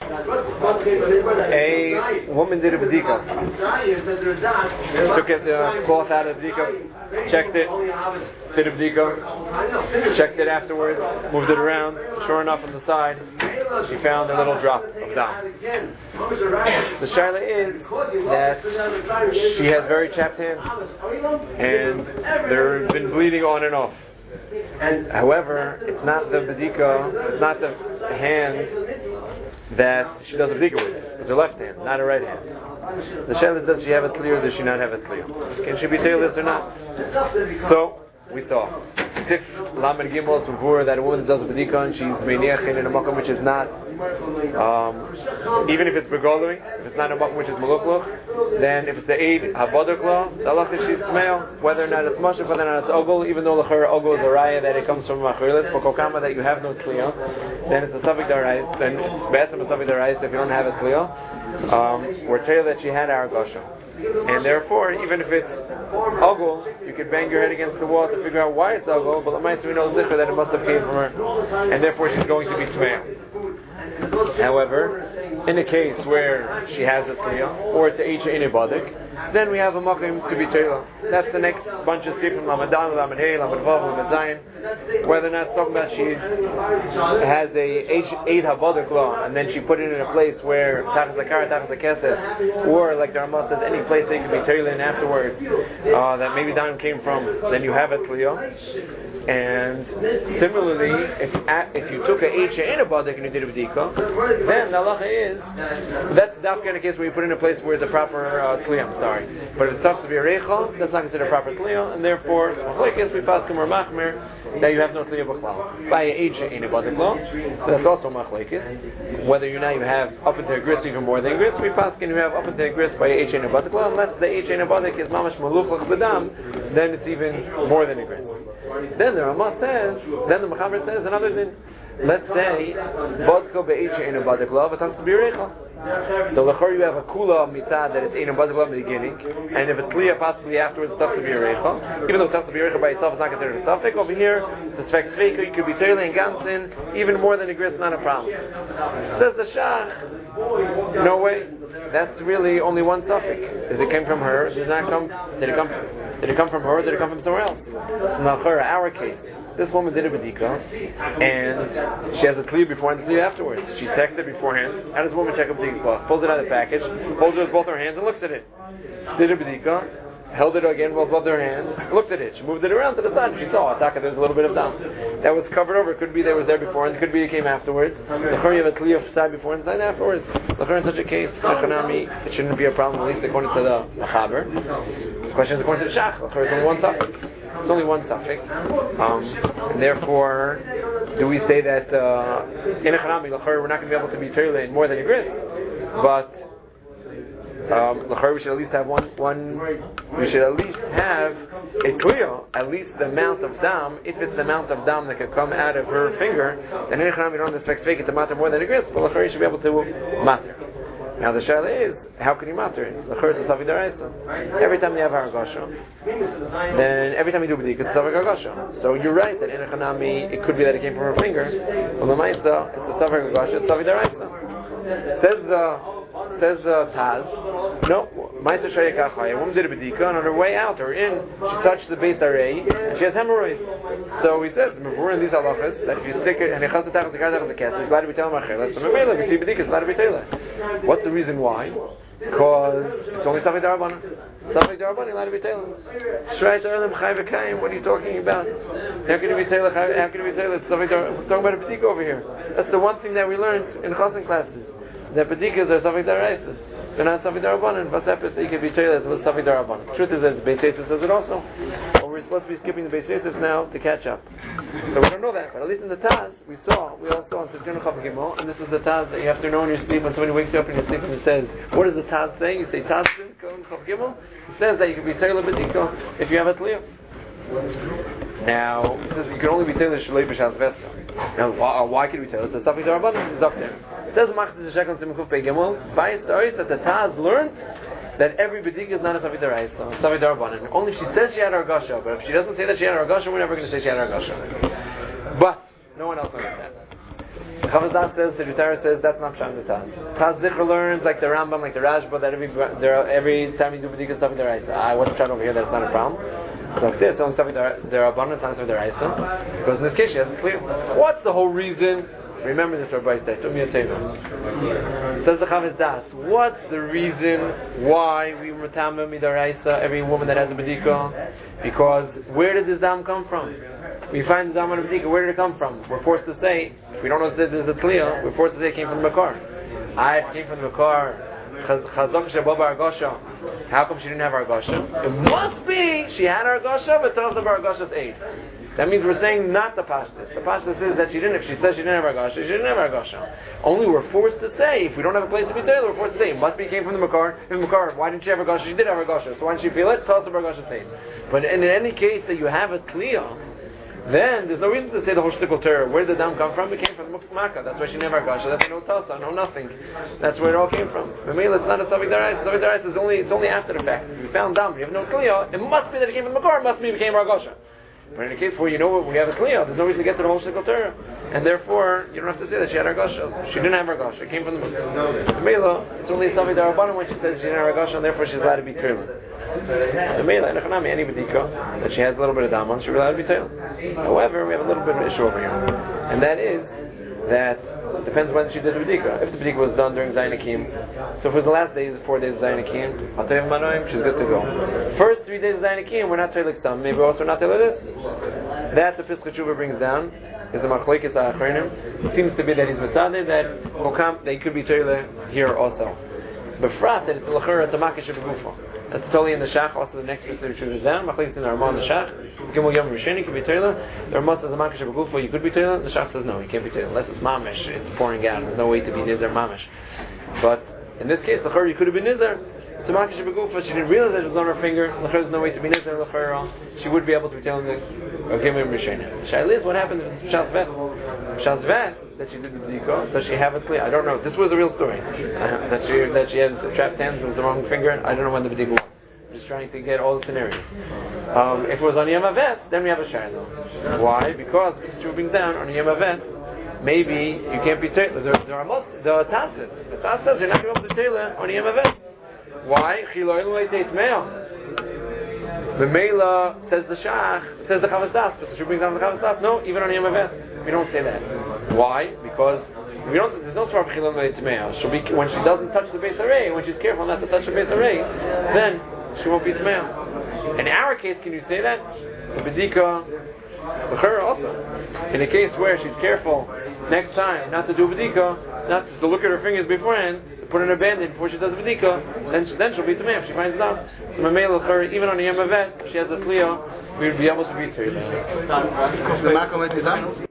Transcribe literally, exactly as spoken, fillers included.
A woman did a bedika. Took it, the cloth out of the bedika, checked it, did a bedika, checked it afterwards, moved it around. Sure enough, on the side, she found a little drop of dam. The shaila is that she has very chapped hands, and they've been bleeding on and off. However, it's not the bedika, it's not the hand that she does a bedika with. It's her left hand, not her right hand. The shaila is, does she have a tli or does she not have a tli? Can she be tailorless or not? So, we saw Tif Lamed Gimel Tzuvur that a woman does a bedika and she's meiniachin in a makom which is not, um, even if it's begolui, if it's not a makom which is malukluch, then if it's the aid habodakla, the halacha is she's tmeil, whether or not it's mashaf, whether or not it's ogul, even though l'chor ogul is a raya that it comes from machilis, for kokama that you have no tliya, then it's a suffik darais, then it's better a suffik darais if you don't have a tliya. Um, we're told that she had argasha. And therefore, even if it's ogul, you could bang your head against the wall to figure out why it's ogul, but the mice we know zikr that it must have came from her, and therefore she's going to be tmeil. However, in a case where she has a tliya, or it's a isha in a badik, then we have a makim to be teilah. That's the next bunch of sifim, Lamadan, Lamed Hey, Lamed Vav, Lamed Zayin. Whether or not talking about she has a eight habadik law, and then she put it in a place where tachas zakar, tachas zakeses, or like the Ramah says, any place they can be teilah in afterwards, uh, that maybe Daim came from, then you have a tliya. And similarly, if if you took a Eicha in a badik and you did a bedika, then the halacha is, that's the kind of case where you put it in a place where it's a proper uh, tliya, I'm sorry. But if it's tough to be a reichel, that's not considered a proper tliya, and therefore, like we paskim or machmir, that you have no tliya b'chlal. By a Eicha in a badik law, that's also machlekes. Whether you now you have up into a gris even more than gris, we paskim you have up into a gris by a Eicha in a badik law, unless the Eicha in a badik is mamash maluch b'dam, then it's even more than a gris. Then the Ramah says, then the Mechaber says another thing. Let's say, Bodko be'echa in a badikla, but has to be reichel. So l'chor you have a kula mitzad that it's in a badikla in the beginning, and if it's liya possibly afterwards it's tough to be reichel. Even though it's tough to be reichel by itself, it's not considered a suffix. Over here, the svek sveka, you could be teilah and gansin, even more than a gris, not a problem. Says the Shach, no way. That's really only one suffix. If it came from her, did it not come? Did it come? Did it come from her? Or did it come from somewhere else? So now, for our case, this woman did a bedika, and she has a tliya before and a tliya afterwards. She checked it beforehand. How does a woman check a bedika? Pulls it out of the package, holds it with both her hands, and looks at it. She did a bedika, held it again with both her hands, looked at it. She moved it around to the side, and she saw it. There's a little bit of dam that was covered over. It could be that was there before, and it could be it came afterwards. The you have a tliya side before and side afterwards. In such a case, it shouldn't be a problem, at least according to the Mechaber. The question is according to the Shach. It's only one suffix. It's only one suffix. Um, and therefore, do we say that uh, in a Chanami, we're not going to be able to be teilah in more than a gris? But um, we should at least have one, one. We should at least have a clear, at least the amount of dam. If it's the amount of dam that could come out of her finger, then in a Chanami, we don't expect it to matter more than a gris. But l'chor, you should be able to matter. Now the shaila is, how can you matter it? Every time you have hargasha, then every time you do bedika, it's savik hargasha. So you're right that in a chanami, it could be that it came from her finger. Well, the ma'isa, it's a savik hargasha, it's savik daraisa. Says the says the Taz, no, ma'isa shayikachai. A woman did a bedika, and on her way out or in, she touched the base array, and she has hemorrhoids. So he says, mevur in these halachas that if you stick it and it has the tachas the guy the cat, it's glad to be telling machela. So memela, we see bedika, it's glad to be telling. What's the reason why? Because it's only Safek Darabana. Safek Darabana, allowed to be Taylor. Shrei Ta'alim Chai V'Kayim, what are you talking about? How can it be Taylor? How can it be Taylor? It's Safek Darabana. We're talking about a Bedika over here. That's the one thing that we learned in Chosin classes. That Bedikas are Safek Daraisis. They're not Safek Darabana. Vasepis, they can be Taylor, it's Safek Darabana. The truth is that the Beis Yosef says it also. But we're supposed to be skipping the Beis Yosef now to catch up. So we don't know that, but at least in the Taz, we saw, we all saw in Sivkenu Chav Gimel, and this is the Taz that you have to know in your sleep when somebody wakes you up in your sleep and it says, what does the Taz say? You say Taz Sivkenu Chav Gimel. It says that you can be Taylor B'diko if you have a Tliyah. Now, it says you can only be Taylor Shalei B'Shas Vesta. Now, why, why can we tell? It's a Safik Darabana, it's up there. It says Machzis Shekon Simchuf Pei Gimel, by stories that the Taz learned that every B'dika is not a Safik Daraisa, it's Safik Darabana. Only if she says she had Argasha, but if she doesn't say that she had Argasha, we're never going to say she had Argasha. But no one else knows that. Chavos Das says, the Jutara says, that's not Pshat in the Taz. Taz Zikr learns, like the Rambam, like the Rashba, that every there, every time you do B'dika stuff in the Raisa. I wasn't Pshat over here, that's not a problem. So like this, only stuff in there are abundant times for the Raisa. Because in this case, she has it clear. What's the whole reason? Remember this, Rabbi said. Says the Chavos Das, what's the reason why we Matama Midaraisa, every woman that has a B'dika? Because where did this dam come from? We find the dam on a B'dika, where did it come from? We're forced to say, if we don't know if this is a Tliya, we're forced to say it came from the Makar. I it came from the Makar. Chazak Shababa Argasha. How come she didn't have Argasha? It must be she had Argasha, but tells of Argasha's aid. That means we're saying not the Pashtus. The Pashtus is that she didn't, if she says she didn't have Argasha, she didn't have Argasha. Only we're forced to say, if we don't have a place to be Taylor, we're forced to say, it must be came from the Makar. If Makar, why didn't she have Argasha? She did have Argasha. So why didn't she feel it? Tell us of Argasha's aid. But in any case that you have a Tliya, then there's no reason to say the whole shtickle terror. Where did the dam come from? It came from Makkah. That's why she never got. That's no tasa, no nothing. That's where it all came from. Mamela, it's not a Savik Darais. Savik Darais is only it's only after the fact. If we found dam, you have no kliya. It must be that it came from Makar. It must be it became Argasha. But in a case where you know what we have a kliya, there's no reason to get to the whole shtickle terror, and therefore you don't have to say that she had Argasha. She didn't have Argasha. It came from the Mamela. It's only a Savik Darabana when she says she didn't have Argasha, and therefore she's allowed to be Trillah. The Mela, any B'dika that she has a little bit of dam on, she's allowed to be tail. However, we have a little bit of an issue over here, and that is that it depends when she did the B'dika. If the B'dika was done during Zayin Akim, so if it was the last days, four days of Zayin Akim, I'll tell you Manoim, she's good to go. First three days of Zayin Akim, we're not tail like some, maybe also not tail like this. That the Pesach Tshuva brings down is the Machlokes HaAchronim. It seems to be that he's mitzadeh that Okam they could be tail here also. But Frat that it's a lachur, it's a makish of Gufa. That's totally in the Shach, also the next person who is down. Machlokes in the Arman, the Shach. Gimel Yom Risheni could be Taylor. The Arman says a Makish of Gufa, you could be Taylor. The Shach says no, you can't be Taylor. Unless it's Mamish, it's pouring out. There's no way to be Nizar Mamish. But in this case, the Chur, you could have been Nizar. It's a Makish of Gufa. She didn't realize that it was on her finger. The Chur, there's no way to be Nizar. The Chur, she would be able to be Taylor the Gimel Yom Risheni. The Shaila is what happened to Shas Vet. Shas Vet, that she did the B'dika, does she have it clear? I don't know. This was a real story. Uh, that she that she has the trapped hands with the wrong finger. I don't know when the B'dika was. Just trying to get all the scenarios. Um, if it was on Yom HaVet, then we have a Shiloh. Why? Because the Pesach brings down on Yom HaVet, maybe you can't be Taylor. There, there are most, the Taz says. The Taz says you're not going to be able to Taylor on Yom HaVet. Why? The Mela says the Shach, says the Chavos Das, but the brings down the Chavos Das. No, even on Yom HaVet, we don't say that. Why? Because we don't. There's no svara b'chilul le'itmeah. She'll be when she doesn't touch the Beis Harei, when she's careful not to touch the Beis Harei, then she won't be tmeah. In our case, can you say that? The B'dika, the Chur also. In a case where she's careful next time not to do B'dika, not to look at her fingers beforehand, to put in a bandage before she does B'dika, then she, then she'll be tmeah if she finds it out. So Mamela Chur, even on a Yom HaVet, if she has a Tliya, we would be able to beat her.